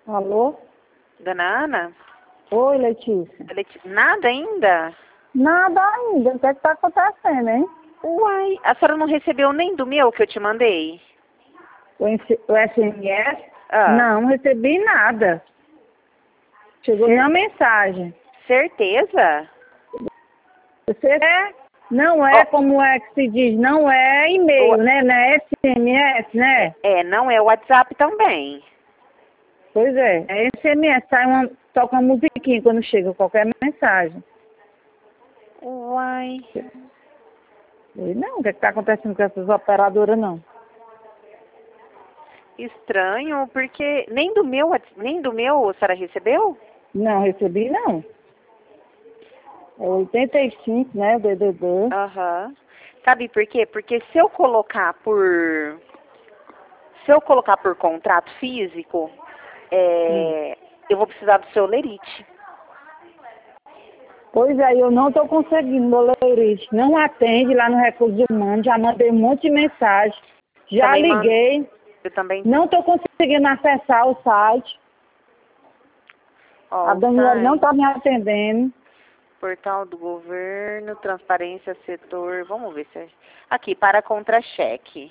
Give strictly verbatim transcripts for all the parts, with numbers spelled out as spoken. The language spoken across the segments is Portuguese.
Alô? Dona Ana? Oi, Letícia. Leti- Nada ainda? Nada ainda. O que é que tá acontecendo, hein? Uai, a senhora não recebeu nem do meu que eu te mandei? O S o S M S? Ah. Não, não recebi nada. Chegou Cer- minha mensagem. Certeza? Você é? Não é Ó. como é que se diz, não é e-mail, Ó. né? Não é S M S, né? É, não é o WhatsApp também. Pois é, é S M S, sai uma, toca uma musiquinha quando chega qualquer mensagem. Uai. Eu, não, o que é que tá acontecendo com essas operadoras, não? Estranho, porque nem do meu, whats- nem do meu a senhora recebeu? Não, recebi não. É oitenta e cinco, né, o D D D. Aham. Sabe por quê? Porque se eu colocar por se eu colocar por contrato físico, é, eu vou precisar do seu lerite. Pois é, eu não estou conseguindo, meu Leurite. Não atende lá no Recursos Humanos, já mandei um monte de mensagem, já Também mando- liguei, Eu também. não estou conseguindo acessar o site. Ó, A o Daniela não site, está me atendendo. portal do governo, transparência, setor. Vamos ver se é. Aqui, para contra-cheque.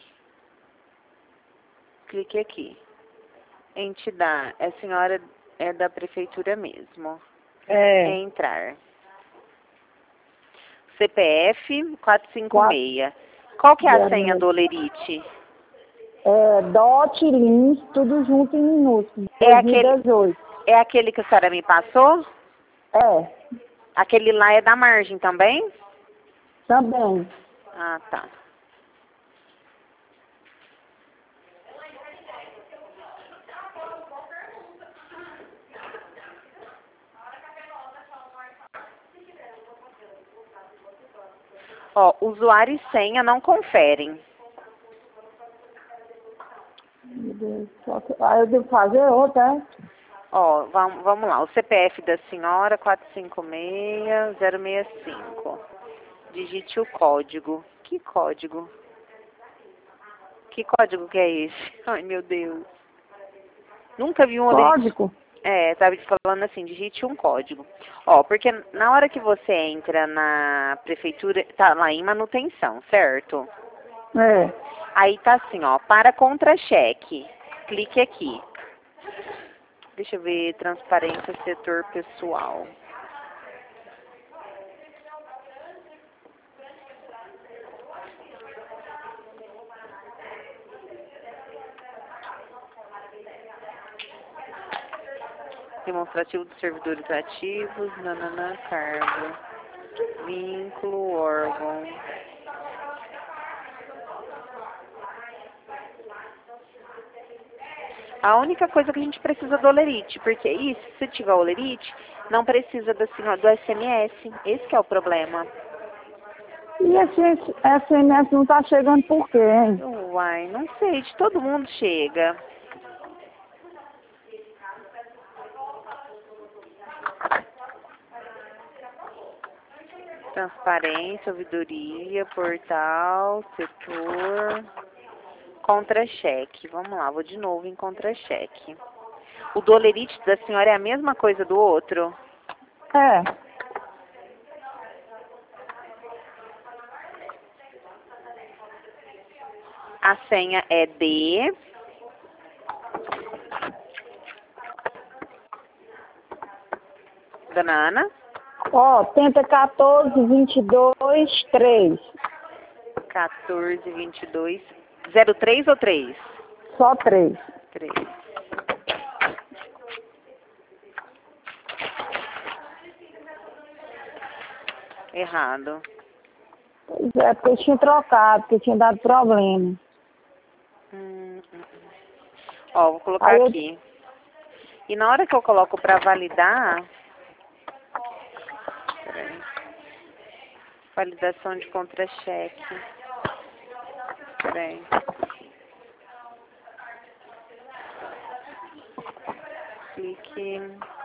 Clique aqui. Entidade. A senhora é da prefeitura mesmo. É, Entrar. C P F quatro cinco seis. Quatro- Qual que é a zero senha seis. do Lerite? é dot, lins, tudo junto em minúsculos. É aquele, dois mil e dezoito. é aquele que a senhora me passou? É, Aquele lá é da margem também? também. Ah, tá. Ó, usuário e senha não conferem. Meu Deus, só que- Aí eu devo fazer outra, é? Ó, vamos, vamos lá. O C P F da senhora, quatro cinco seis zero seis cinco. Digite o código. Que código? Que código que é esse? Ai, meu Deus. Nunca vi um Lerite. Código? É, tava te falando assim, digite um código. Ó, porque na hora que você entra na prefeitura, tá lá em manutenção, certo? É. Aí tá assim, ó, para contra-cheque. Clique aqui. Deixa eu ver, transparência, setor pessoal. Demonstrativo dos servidores ativos, nananã, cargo. Vínculo, órgão. A única coisa que a gente precisa do Lerite, porque isso, se tiver o Lerite, não precisa do, assim, do S M S. Esse que é o problema. E esse S M S não tá chegando por quê, hein? Uai, não sei, de todo mundo chega. Transparência, ouvidoria, portal, setor, contra-cheque. Vamos lá, vou de novo em contra-cheque. O dolerite da senhora é a mesma coisa do outro? É. A senha é D. Dona Ana? Ó, tenta quatorze, vinte e dois, três. quatorze, vinte e dois, zero três ou três? Só três. três. Errado. Pois é, porque eu tinha trocado, porque tinha dado problema. Hum, hum, hum. Ó, vou colocar Aí eu- aqui. E na hora que eu coloco para validar... Peraí. Validação de contra-cheque. Peraí. Clique.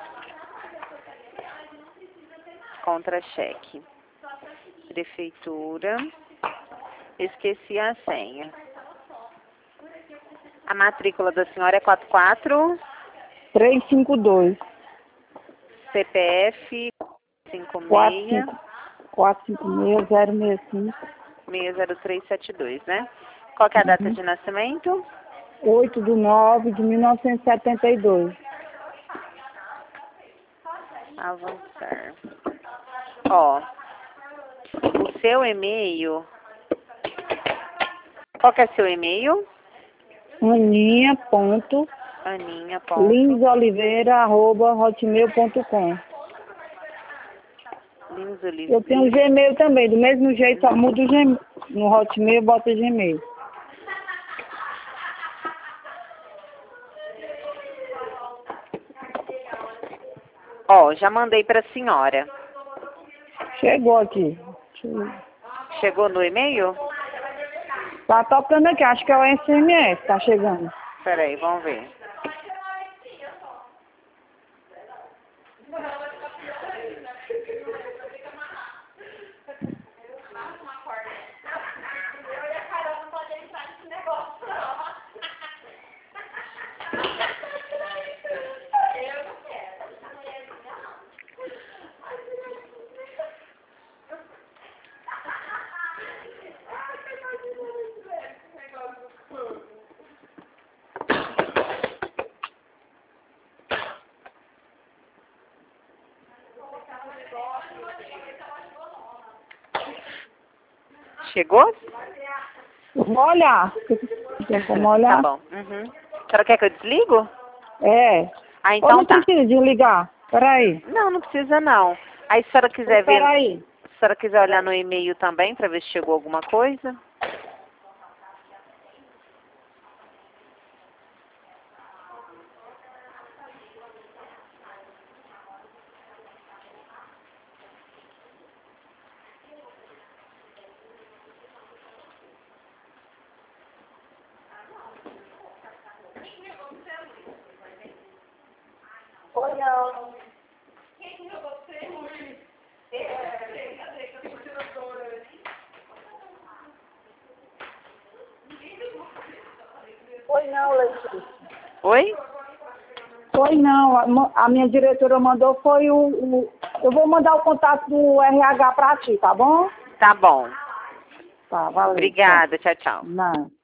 Contra-cheque. Prefeitura. Esqueci a senha. A matrícula da senhora é quatro quatro. três cinco dois. C P F cinco seis quatro cinco seis zero seis cinco seis zero três sete dois, né? Qual que é a data Uhum. de nascimento? oito de nove de mil novecentos e setenta e dois. Avançar. Ó, o seu e-mail... Qual que é seu e-mail? Aninha ponto Aninha. Ponto. linsoliveira arroba hotmail ponto com. Lins Oliveira. Eu tenho o Gmail também, do mesmo jeito, só muda o Gmail. No Hotmail, bota Gmail. Ó, já mandei para a senhora. Chegou aqui. Chegou. Chegou no e-mail? Tá tocando aqui, acho que é o S M S, tá chegando. Peraí, vamos ver. Chegou? Vou olhar. Tem como olhar? Tá bom. Uhum. A senhora quer que eu desligo? É. Ah, Ou então não tá. precisa desligar? Peraí. Não, não precisa não. Aí se a senhora quiser ver... Peraí. Se a senhora quiser olhar no e-mail também, para ver se chegou alguma coisa. Oi, não. Oi, não, Letícia. Oi? Foi não, a, mo- a minha diretora mandou, foi o, o... Eu vou mandar o contato do R H pra ti, tá bom? Tá bom. Tá, valeu. Obrigada. Tchau, tchau. Não.